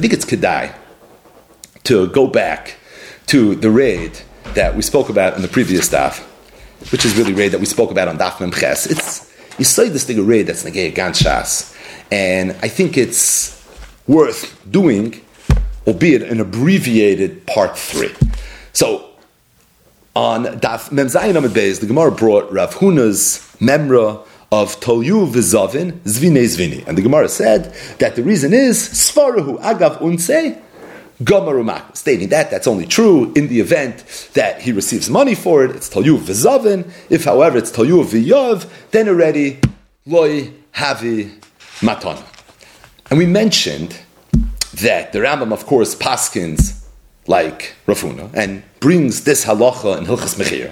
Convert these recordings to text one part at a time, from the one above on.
think it's kedai to go back to the raid that we spoke about in the previous daf, which is really raid that we spoke about on Daf Mem Ches. You say this thing a raid that's Negei Gant Shas, and I think it's worth doing, albeit an abbreviated part 3. So on Daf Mem Zayin Amud Beis, the Gemara brought Rav Huna's memra of Tolyu v'Zavin Zvine Zvini, and the Gemara said that the reason is Svarahu Agav Unse Gomarumak, stating that that's only true in the event that he receives money for it. It's Tolyu v'Zavin. If, however, it's Tolyu v'Yav, then already Loi Havi Matana. And we mentioned that the Rambam, of course, paskins like Rav Huna and brings this halacha in Hilchas Mechira.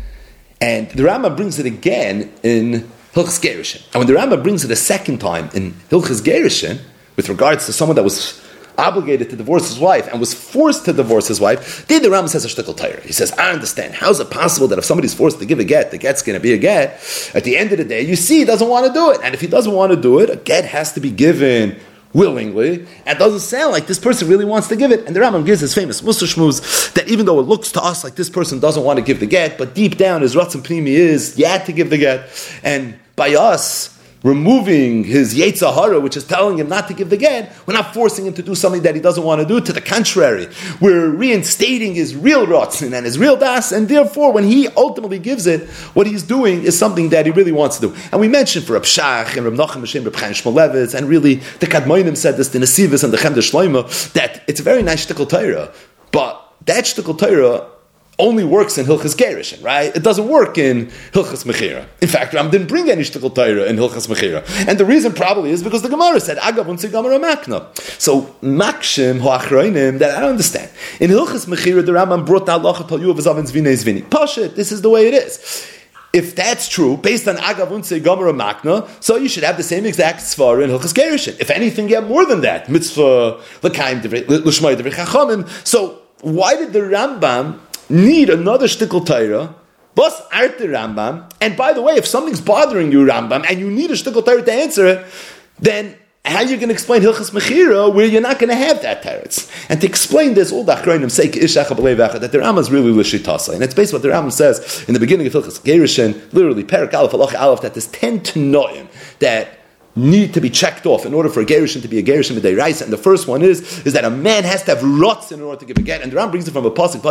And the Rambam brings it again in Hilchas Gerushin. And when the Rambam brings it a second time in Hilchas Gerushin, with regards to someone that was obligated to divorce his wife and was forced to divorce his wife, then the Rambam says a shtickle Torah. He says, I understand. How is it possible that if somebody's forced to give a get, the get's going to be a get? At the end of the day, you see he doesn't want to do it. And if he doesn't want to do it, a get has to be given willingly, and it doesn't sound like this person really wants to give it. And the Rambam gives his famous Mussar Shmuz that even though it looks to us like this person doesn't want to give the get, but deep down his Ratzon Pnimi is, you had to give the get. And by us removing his Yetzer Hara, which is telling him not to give the get, we're not forcing him to do something that he doesn't want to do. To the contrary, we're reinstating his real Ratzon and his real Das, and therefore when he ultimately gives it, what he's doing is something that he really wants to do. And we mentioned for Reb Shach and Reb Nachum Hashem, Reb Chaim Shmulevitz, and really the Kadmonim said this, the Nesivos and the Chemder Shloimo, that it's a very nice shtickle Torah, but that shtickle Torah only works in Hilchas Gerushin, right? It doesn't work in Hilchas Mechira. In fact, Ram didn't bring any shtickle Torah in Hilchas Mechira. And the reason probably is because the Gemara said, Agav unsi Gamara Makna. So, Makshim ho'achroinim, that I don't understand. In Hilchas Mechira, the Rambam brought the halacha Tolyu v'Zavin Zvine Zvini. Pashit, this is the way it is. If that's true, based on Agav unsi Gamara Makna, so you should have the same exact svara in Hilchas Gerushin. If anything, you have more than that. Mitzvah, l'kaim, l'shmai, divrei chachamim. So, why did the Rambam need another shtickle Torah, bus art the Rambam, and by the way, if something's bothering you, Rambam, and you need a shtickle Torah to answer it, then how are you going to explain Hilchas Mechira where you're not going to have that teretz? And to explain this, all the Achronim say that the Rambam is really l'shitasa, and it's based on what the Rambam says in the beginning of Hilchas Gerushin, literally Perek Aleph Halach Aleph, that there's 10 Tanoim that need to be checked off in order for a gerushin to be a gerushin b'deiraisa. And the first one is that a man has to have rots in order to give a get. And the Ram brings it from a pasuk.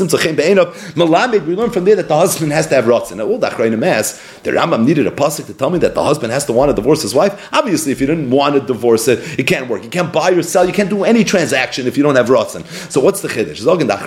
We learn from there that the husband has to have rots. And all the Achrayim mass, the Rambam needed a pasuk to tell me that the husband has to want to divorce his wife. Obviously, if you didn't want to divorce it, it can't work. You can't buy or sell. You can't do any transaction if you don't have rots in. So what's the chiddush?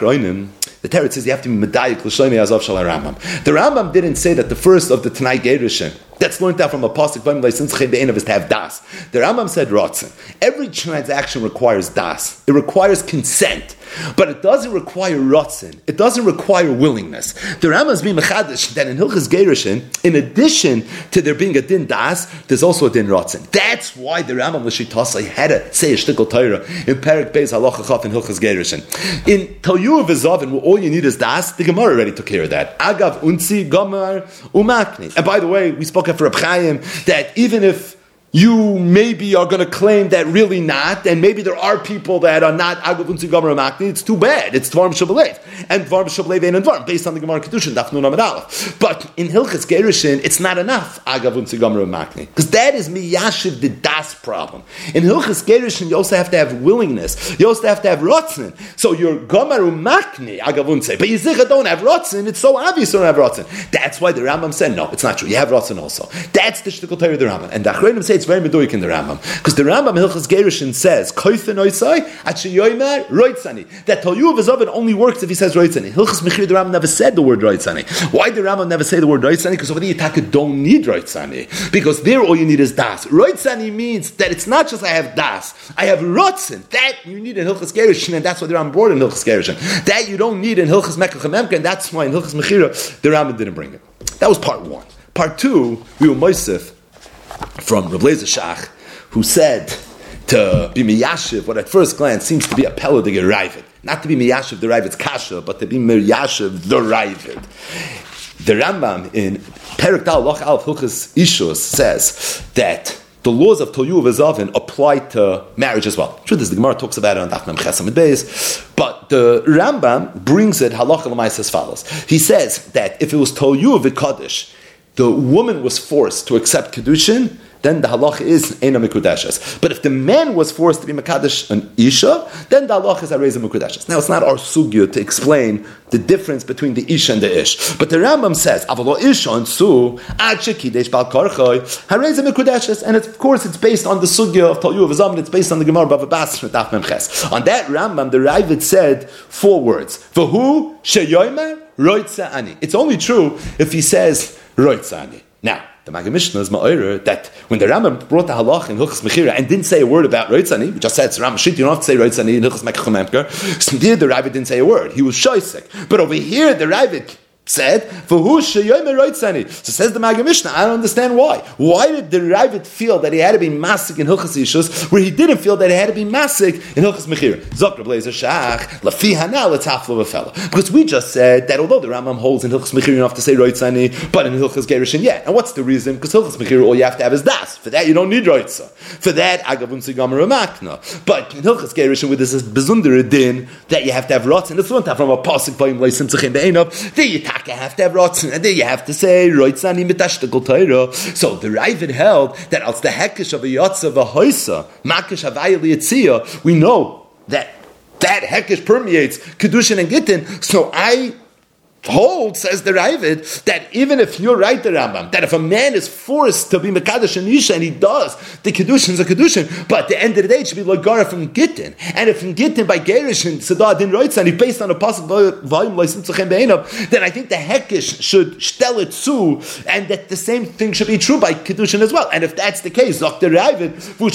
The Teretz says you have to be medayik l'shlomei azav shel Rambam. The Rambam didn't say that the first of the Tanai Gerushin that's learned out from a pasuk is to have das. The Rambam said rotzen. Every transaction requires das. It requires consent, but it doesn't require rotzen. It doesn't require willingness. The Rambam is being mechadish that in Hilchas Gerushin, in addition to there being a din das, there's also a din rotzen. That's why the Rambam l'shitasa had to say a shtickle Torah in Perek Beis Halacha Chaf in Hilchas Gerushin. In Tolyu v'Zavin, where all you need is das, the Gemara already took care of that. Agav unsi gamar umakni. And by the way, we spoke for Reb Chaim that even if you maybe are going to claim that really not, and maybe there are people that are not Agav unsi gamar umakni, it's too bad. It's Dvarim Shabalev. And Dvarim Shabalev ain't Dvarim, based on the Gemara Kedushin, Daf Nun Amud Aleph. But in Hilchas Gerushin, it's not enough Agav unsi gamar umakni, because that is miyashiv the das problem. In Hilchas Gerushin, you also have to have willingness. You also have to have rotzen. So you're gamar umakni Agav unsi, but you don't have rotzen. It's so obvious you don't have rotzen. That's why the Rambam said, no, it's not true. You have rotzen also. That's the shtickle Torah of the Rambam. And the Achronim say it's very meduik in the Rambam, because the Rambam Hilchas Gerushin says koifen oisai achiyoymer roitzani, that Tolyu v'Zavin only works if he says roitzani. Hilchas Mechira, the Rambam never said the word roitzani. Why did the Rambam never say the word roitzani? Because over there you don't need roitzani, because there all you need is das. Roitzani means that it's not just I have das, I have rotzen. That you need in Hilchas Gerushin, and that's why the Rambam brought in Hilchas Gerushin. That you don't need in Hilchas Mekach Memka, and that's why in Hilchas Mechira the Rambam didn't bring it. That was part one. Part two, we will moisef from Reb Lezer Shach, who said to be miyashiv what at first glance seems to be a pella de gerayvid. Not to be miyashiv the Ravid's kasha, but to be miyashiv the Ravid. The Rambam in Perek Dal Loch Alf Hilchas Ishus says that the laws of Toyu V'Zavin apply to marriage as well. Truth is, the Gemara talks about it on Daf Mem Ches Amud Beis, but the Rambam brings it halacha l'maisa as follows. He says that if it was Toyu V'Kaddish, the woman was forced to accept Kedushin, then the halacha is Eina Mikudeshes. But if the man was forced to be Mekadesh an Isha, then the halacha is Areza Mikudeshes. Now, it's not our sugya to explain the difference between the Isha and the Ish. But the Rambam says, Avalo Isha and Su, Ad Shekidesh Bal Karchoi, Hareza Mikudeshes. And of course, it's based on the sugya of Talyu V'Zavin, it's based on the Gemara Bava Basra, Daf Mem Ches. On that Rambam, the Ravid said 4 words. V'hu sheyoymer roitza ani. It's only true if he says roitza ani. Now, the Maggid Mishnah is ma'orer that when the Rambam brought the halach in Hilchos Mechira and didn't say a word about Roitzani, we just said it's Rambam Shit, you don't have to say Roitzani in Hilchos Mechachom Emker. So there the Ravid didn't say a word. He was shoisek. But over here the Ravid said, "V'hu sheyomer roitzani." So says the Maggid Mishnah, I don't understand why. Why did the Ravid feel that he had to be masik in Hilchos Ishus, where he didn't feel that he had to be masik in Hilchos Mechira? Zokra Blazer Shach lafi hana letaflo v'fela. Because we just said that although the Rambam holds in Hilchos Mechira you don't have to say roitzani, but in Hilchos Gerushin, yeah. And what's the reason? Because Hilchos Mechira all you have to have is das. For that you don't need roitza. For that agavun sigamer makna. But in Hilchos Gerushin, with this besundere din that you have to have rotzen, it's not from a pasuk vayim leisim tzachim be'enov. There you have to have rotzen, and then you have to say roitzani mitashtekol Torah. So the Ravid held that als the hekesh of a yotza v'hoisa makish havaya liyitzia, we know that hekesh permeates kedushin and gittin. So I hold, says the Ravid, that even if you're right, the Rambam, that if a man is forced to be Mekadosh and Isha, and he does, the Kedushin is a Kedushin, but at the end of the day, it should be Lagara from Gittin. And if from Gittin by Gerish and Sadah Din Roitza, and he based on a pasuk volume then I think the Hekesh should stel it zu, and that the same thing should be true by Kedushin as well. And if that's the case, the Ravid,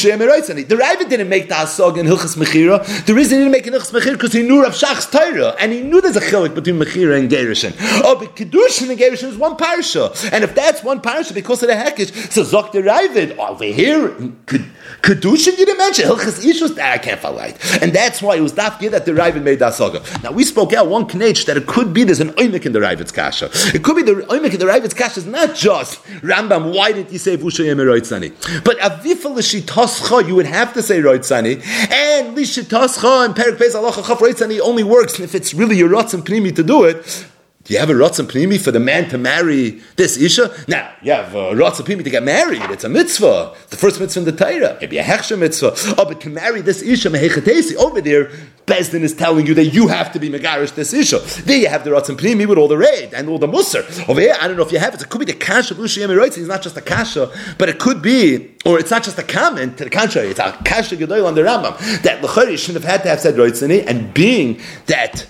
the Ravid didn't make the Hasog in Hilchas Mechira. The reason he didn't make it in Hilchas Mechira because he knew Rav Shach's Torah, and he knew there's a chilik between Mechira and Gerish. Oh, but Kedushin and Gerushin is one parasha. And if that's one parasha because of the Hekesh, so Zok the Ravid, over here, Kedushin you didn't mention. Hilchas Ishus, I can't follow right. And that's why it was that year that the Ravid made that saga. Now, we spoke out one knech that it could be there's an oimik in the Ravid's kasha. It could be the oimik in the Ravid's kasha is not just, Rambam, why didn't you say Vushayim Roitzani? But Avifa L'Shitascha, you would have to say Roitzani. And L'Shitascha and Perik Pez Halacha Chaf Roitzani only works if it's really your Ratzon Pnimi to do it. Do you have a Ratzon Pnimi for the man to marry this Isha? Now, you have a Ratzon Pnimi to get married. It's a mitzvah. The first mitzvah in the Torah. Maybe a Hechsher mitzvah. Oh, but to marry this Isha, Mehechatesi, over there, Bezdin is telling you that you have to be Megarish this Isha. There you have the Ratzon Pnimi with all the raid and all the Musar. Over here, I don't know if you have it. It could be the Kasha of Ushiyem Eroitzi. It's not just a Kasha, but it could be, or it's not just a comment, to the contrary, it's a Kasha Gedoyel on the Rambam, that L'chari shouldn't have had to have said Roitzani, and being that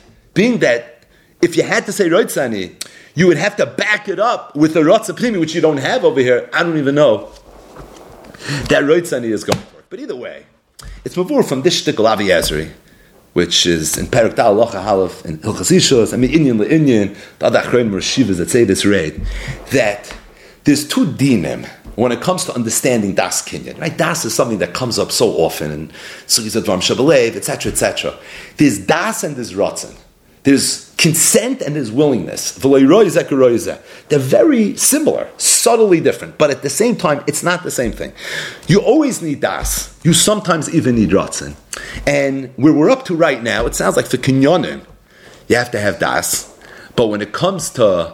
if you had to say Roitzani, you would have to back it up with the Ratzon Pnimi, which you don't have over here. I don't even know that Roitzani is going to work. But either way, it's mavur from this shtickle Avi Ezri, which is in Perek Tal Locha Halaf and Hilchas Ishos, I mean Inyan LeInyan, the other Achrein Mershivas that say this raid, that there's 2 dinim when it comes to understanding Das Kinyan. Right? Das is something that comes up so often in Sugis Advarim Shabalev, etc., etc. There's Das and there's Ratzon. There's consent and there's willingness. They're very similar, subtly different, but at the same time, it's not the same thing. You always need das. You sometimes even need ratzon. And where we're up to right now, it sounds like for kinyonim, you have to have das. But when it comes to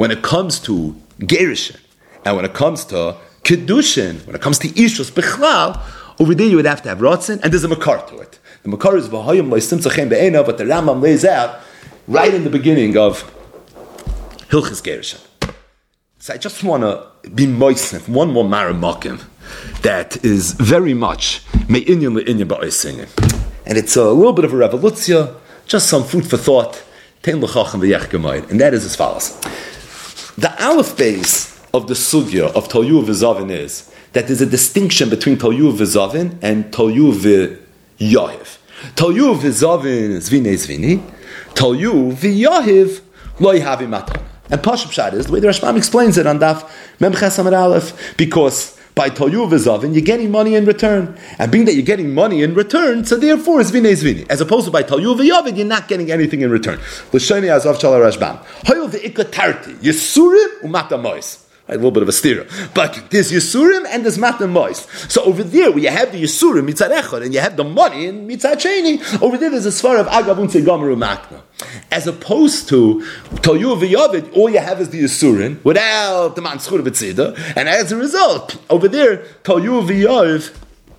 gerushin, and when it comes to kedushin, when it comes to ishus bichlal, over there you would have to have ratzon, and there's a makar to it. The makar is v'hayim leisim tzachem be'ena, but the Rambam lays out right in the beginning of Hilchas Gerushin. So I just want to be moist one more maramakim that is very much me'inyan le'inyan ba'oisingin. And it's a little bit of a revolution, just some food for thought, tein l'chacham v'yech gemayid. And that is as follows. The aleph base of the sugya of Talyu v'Zavin is that there's a distinction between Talyu v'Zavin and Talyu v'Yahiv. Talyu v'Zavin is zvini, Talyu v'Yahiv lo yahavi matana. And Pashup Pshat is the way the Rashbam explains it on Daf Mem Ches Amud Aleph, because by Talyu v'Zavin you're getting money in return, and being that you're getting money in return, so therefore it's zvini. As opposed to by Talyu v'Yavid you're not getting anything in return. L'shoni azav shala Rashbam. Hoyul v'ikka tarti yisurim umata mois. Right, a little bit of a stira. But there's Yisurim and there's Matan Mois. So over there, where you have the Yisurim, Mitzad Echad, and you have the money in Mitzad Sheni, over there there's a svar of Agav Unsei Gomeru Makna. As opposed to Toyu V'Yavid, all you have is the Yisurim, without the Man Schur B'Tzida, and as a result, over there, Toyu V'Yav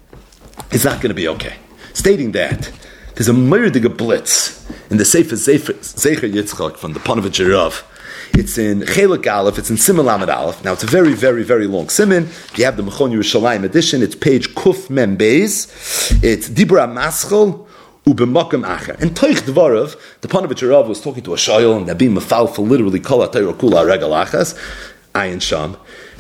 is not going to be okay. Stating that, there's a murdiga blitz in the Sefer Zecher Yitzchak from the Panovich Rav. It's in Chelik Aleph, it's in Siman Lamed Aleph. Now, it's a very, very, very long Siman. You have the Mechon Yerushalayim edition. It's page Kuf Mem Beis. It's Dibra Maschel Ubemakom Acher. And Toich Dvarov, the Panovich Rav was talking to a Shayel, and Nabi Mefalfel, literally Kol HaTorah Kula Regal Achas, Ayin Sham.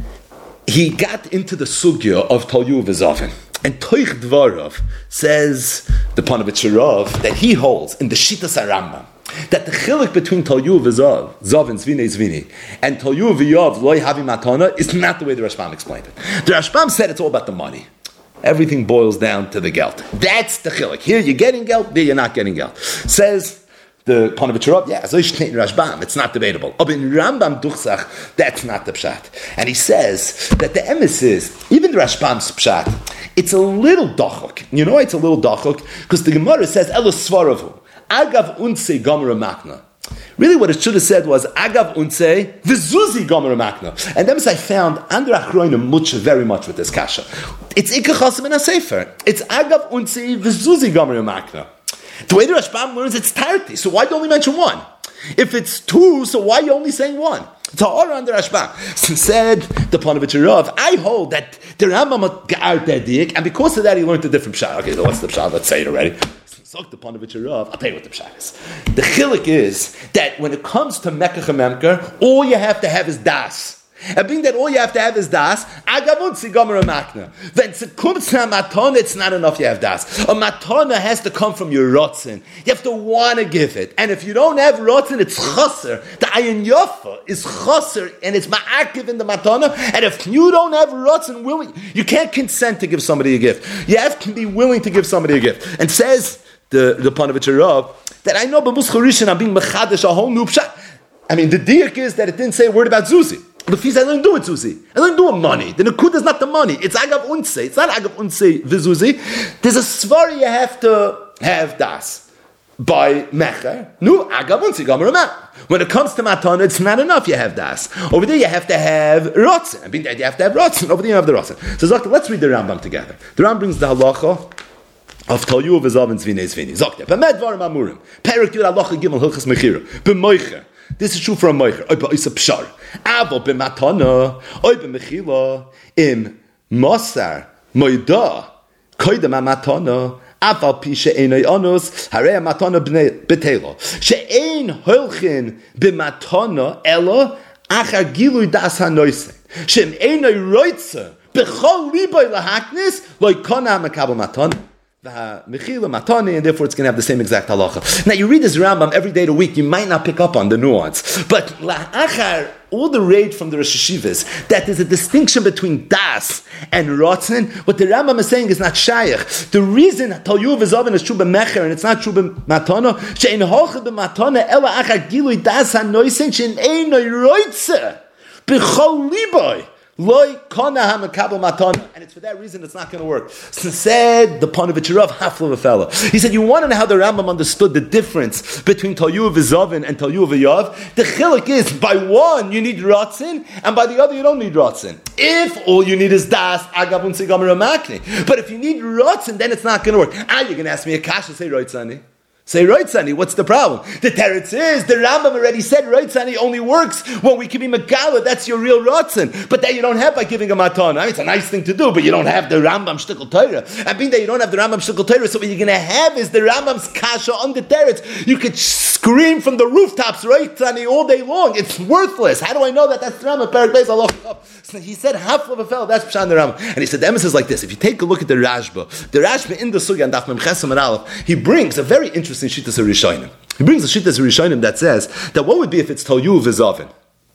He got into the sugya of Talyu V'Zavin. And Toich Dvarov says, the Panovich Rav, that he holds in the Shitas HaRambam, that the chilik between Talyu v'Zav, Zav and Zvini, and Talyu v'Yav loy havi matana is not the way the Rashbam explained it. The Rashbam said it's all about the money. Everything boils down to the geld. That's the chilik. Here you're getting geld, there you're not getting geld. Says the Panovich Rav, yeah, so Rashbam, it's not debatable. But in Rambam Duchsach, that's not the pshat. And he says that the emes is, even the Rashbam's pshat, it's a little dachok. You know why it's a little dachok? Because the Gemara says, Elos Svaravu. Agav unsei gomer makna. Really, what it should have said was Agav unsei v'zuzi gomer makna. And then I found under Achronim much very much with this kasha. It's ikka chasim in a sefer. It's Agav unsei v'zuzi gomer makna. The way the Rashbam learns, it's 30. So why do you only mention one? If it's two, so why are you only saying one? It's a order under Rashbam. Said the Panovich Rav, I hold that the Rambam got that dik, and because of that he learned a different pshat. Okay, so what's the pshat? Let's say it already. The Panovich Rav, I'll tell you what the pshat is. The chilik is that when it comes to Mekach and Memker, all you have to have is das. And being that all you have to have is das, agavunzi gomer makna. When it comes to a matana, it's not enough you have das. A matana has to come from your rotzen. You have to want to give it. And if you don't have rotzen, it's chaser. The ayin yofa is chaser, and it's ma'akiv in the matana. And if you don't have rotzen willing, you can't consent to give somebody a gift. You have to be willing to give somebody a gift. And says the Panovich Rav, that I know but Muscharishan I'm being mechadish a whole new pshat. I mean, the diak is that it didn't say a word about Zuzi. The fees I didn't do it Zuzi. I didn't do it money. The Nakud is not the money. It's Agav Unsei. It's not Agav Unsei v'Zuzi. There's a svar you have to have das. By Mecher, no, Agav Unsei gomer makna. When it comes to Matana, it's not enough you have das. Over there you have to have Rotzen. I mean, you have to have Rotzen. Over there you have the Rotzen. So let's read the Rambam together. The Rambam brings the halacha of Talyu v'Zav and Zvini. Zok there. B'med dvarim amurim. Perik yud halacha gimel hilchas mechira. B'moicher. This is true for a moicher. Oy ba'isa pshar. Avo b'matana. Oy b'mechila. Im mosar. Moida. Koidem ha'matana. Aval pi she'enoi onus. Harei ha'matana b'telo. She'en holchin b'matana. Ela. Achar gilui das ha'noisen. She'em enoi roitze. B'chol liboy lahaknis. Loi kona ha'makabel matana. And therefore it's going to have the same exact halacha. Now you read this Rambam every day of the week, you might not pick up on the nuance. But la'achar, all the raid from the Rosh Hashivas, that there's a distinction between das and rotzen, what the Rambam is saying is not shayach. The reason Talyu v'Zavin is true b'mecher and it's not true b'matana, she'en hoche b'matana, ela achar gilui das ha'noisen, she'en einoi roitze, b'chol liboy. Loi kona hamakabel matana, and it's for that reason it's not going to work. So said the Panovich Rav, half of a fellow. He said, you want to know how the Rambam understood the difference between Talyu v'Zavin and Talyu v'Yav? The chilik is, by one you need rotzen, and by the other you don't need rotzen. If all you need is das, agav unsei gomer makna. But if you need rotzen, then it's not going to work. You're going to ask me a kasha, say rotzani. Say Roitzani, what's the problem? The teretz is, the Rambam already said Roitzani only works when we can be Megala, that's your real Rotzen. But that you don't have by giving a matana. I mean, it's a nice thing to do, but you don't have the Rambam Shtickle Torah. I mean that you don't have the Rambam Shtickle Torah, so what you're going to have is the Rambam's kasha on the teretz. You could scream from the rooftops, Roitzani, all day long. It's worthless. How do I know that that's the Rambam? Parak Beis Allah. So he said, half of a fellow, that's Pshan the Rambam. And he said, the emes is like this. If you take a look at the Rashba in the Sugya and Daf Mem Chesam and Aleph, he brings a very interesting Shittas HaRishonim. He brings a Shittas HaRishonim that says that what would be if it's Talyu v'Zavin?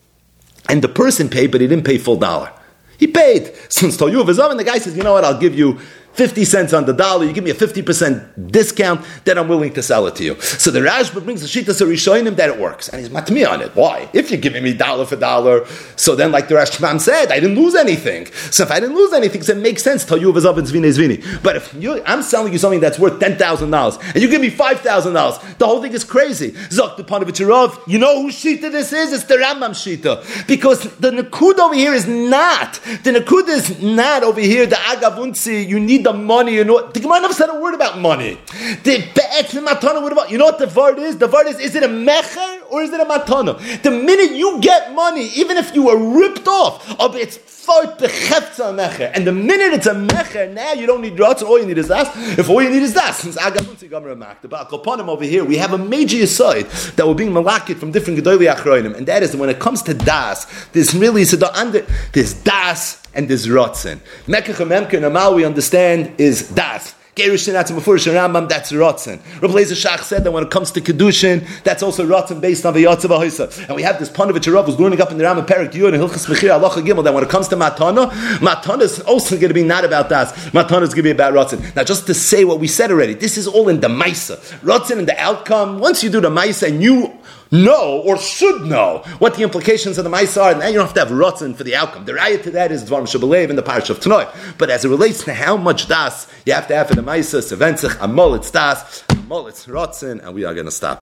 And the person paid, but he didn't pay full dollar. He paid. Since Talyu v'Zavin, the guy says, you know what, I'll give you 50 cents on the dollar, you give me a 50% discount, then I'm willing to sell it to you. So the Rashba brings the Shitas Rishonim that it works. And he's matmi on it. Why? If you're giving me dollar for dollar, so then like the Rashbam said, I didn't lose anything. So if I didn't lose anything, so it makes sense, tell you Vazav and Zvini. But if I'm selling you something that's worth $10,000, and you give me $5,000, the whole thing is crazy. Zok the Panovich Rav, you know whose Shita this is? It's the Rambam Shita. Because the Nakud over here is not. The Nakud is not over here, the Agavunzi, you need the money, you know. The Gemara never said a word about money. The Matana, what about, you know what the Vard is? The Vard is it a Mecher or is it a Matana? The minute you get money, even if you were ripped off, it's fart the Chefza Mecher. And the minute it's a Mecher, now you don't need Ratzon, all you need is Das. If all you need is Das, since Agavunzi Gamra Mak, the Baal Kopanim over here, we have a major side that we're being malakit from different Gedolei Achroinim, and that is that when it comes to Das, there's really, there's Das and there's Ratzon. Mekach Memke Namal we understand is Das. Gerushin that's Mefurish Rambam, that's Ratzon. Rabbi Lezer Shach said that when it comes to Kedushin, that's also Ratzon based on V'yatzav HaHoisa. And we have this Panovich Rav who's learning up in the Rambam Perek Yud and Hilchas Mechir Halacha Gimel that when it comes to Matana is also going to be not about Das. Matana is going to be about Ratzon. Now just to say what we said already, this is all in the Maisa. Ratzon and the outcome, once you do the Maisa and you know or should know what the implications of the Maisa are, and then you don't have to have Ratzon for the outcome. The raya to that is Dvarim Shabalev in the Parish of Tanoi. But as it relates to how much Das you have to have for the Maisa, Sevenzich, Amol, it's Das, Amol, it's Ratzon, and we are going to stop.